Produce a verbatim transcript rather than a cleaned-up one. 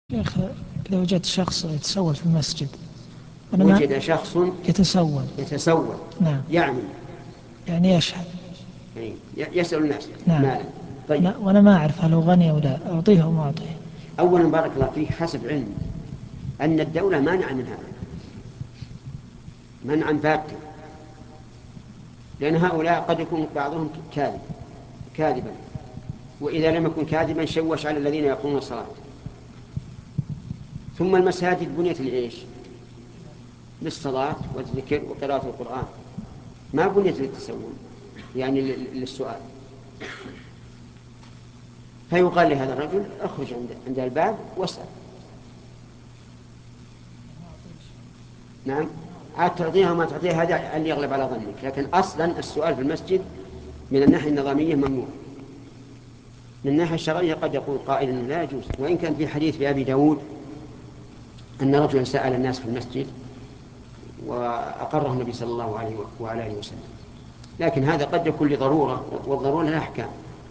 شيخ، إذا وجدت شخص يتسول في المسجد، أنا ما وجد شخص يتسول يتسول نعم يعني يعني يشهد يعني يسأل الناس نعم مالا. طيب، لا، وأنا ما أعرف هل هو غني أو لا، أعطيه أو ما أعطيه. أولا بارك الله فيك، حسب علمي أن الدولة مانعة من هذا منعا باتا، لأن هؤلاء قد يكون بعضهم كاذب كاذبا، وإذا لم يكن كاذبا شوش على الذين يقومون الصلاة. ثم المساجد بنيت لإيش؟ للصلاة والذكر وقراءة القرآن، ما بنيت للتسول يعني للسؤال. فيقال لهذا الرجل اخرج عند عند الباب واسأل. نعم، عاد تعطيها وما تعطيها هذا اللي يغلب على ظنك، لكن أصلا السؤال في المسجد من الناحية النظامية ممنوع. من الناحية الشرعية قد يقول قائل إنه لا يجوز، وإن كان في حديث في أبي داود أن رجلا سأل الناس في المسجد وأقره النبي صلى الله عليه وآله وسلم، لكن هذا قد يكون لضرورة، والضرورة لها أحكام.